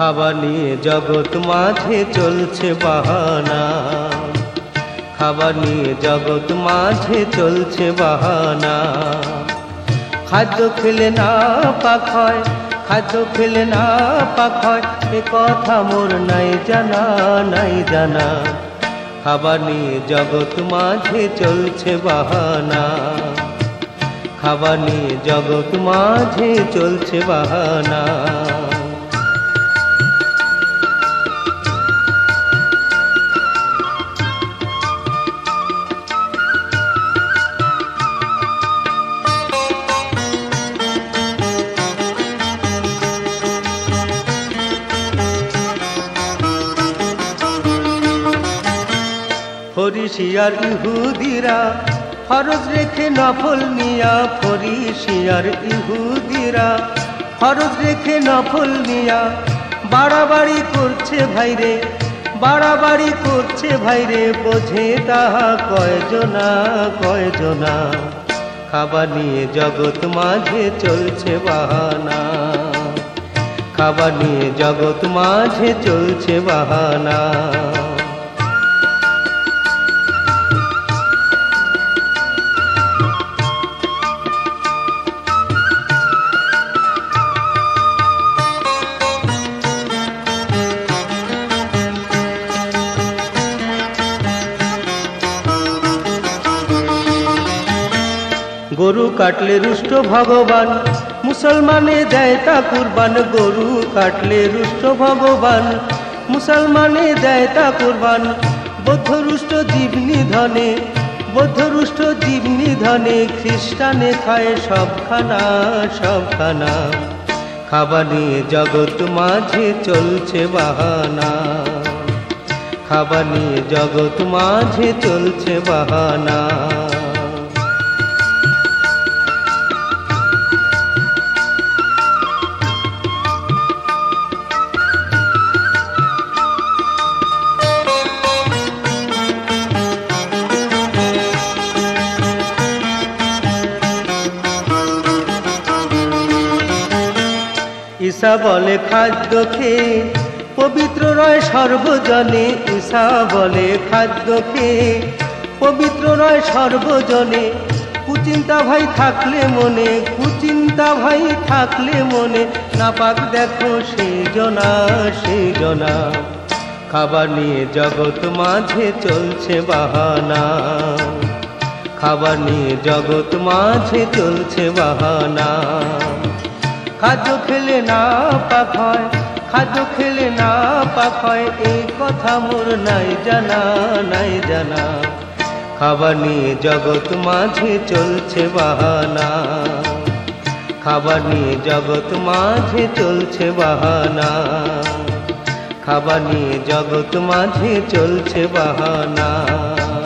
খাবার নিয়ে জগৎ মাঝে চলছে বাহানা, খাবার নিয়ে জগৎ মাঝে চলছে বাহানা। খাদ্য খেলে না পাক হয়, খাদ্য খেলে না পাক হয়, এ কথা মোর নাই জানা, নাই জানা। খাবার নিয়ে জগৎ মাঝে চলছে বাহানা, খাবার নিয়ে জগৎ মাঝে চলছে বাহানা। ফরিসিয়ার ইহুদিরা ফরজ রেখে নফল নিয়া, ফরিসিয়ার ইহুদিরা ফরজ রেখে নফল নিয়া বাড়াবাড়ি করছে ভাইরে, বাড়াবাড়ি করছে ভাইরে, বোঝে তাহা কয়জনা, কয়জনা। খাবার নিয়ে জগৎ মাঝে চলছে বাহানা, খাবার নিয়ে জগৎ মাঝে চলছে বাহানা। গরু কাটলে রুষ্ট ভগবান, মুসলমানে দেয় তা কুরবান। গরু কাটলে রুষ্ট ভগবান, মুসলমানে দেয় তা কুরবান। বৌদ্ধ রুষ্ট জীব নিধনে, বৌদ্ধ রুষ্ট জীব নিধনে, খ্রিস্টানে খায় সবখানা, সবখানা। খাবার নিয়ে জগৎ মাঝে চলছে বাহানা, খাবার নিয়ে জগৎ মাঝে চলছে বাহানা। ঈসা বলে খাদ্য খেয়ে পবিত্র রয় সর্বজনে, ঈসা বলে খাদ্য খেয়ে পবিত্র রয় সর্বজনে। কুচিন্তা ভাই থাকলে মনে, কুচিন্তা ভাই থাকলে মনে, না পাক দেখো সেই জনা, সেই জনা। খাবার নিয়ে জগৎ মাঝে চলছে বাহানা, খাবার নিয়ে জগৎ মাঝে চলছে বাহানা। খাদ্য খেলে না পাক হয়, খাদ্য খেলে না পাক হয়, এই কথা মোর নাই জানা, নাই জানা। খাবার নিয়ে জগৎ মাঝে চলছে বাহানা, খাবার নিয়ে জগৎ মাঝে চলছে বাহানা, খাবার নিয়ে জগৎ মাঝে চলছে বাহানা।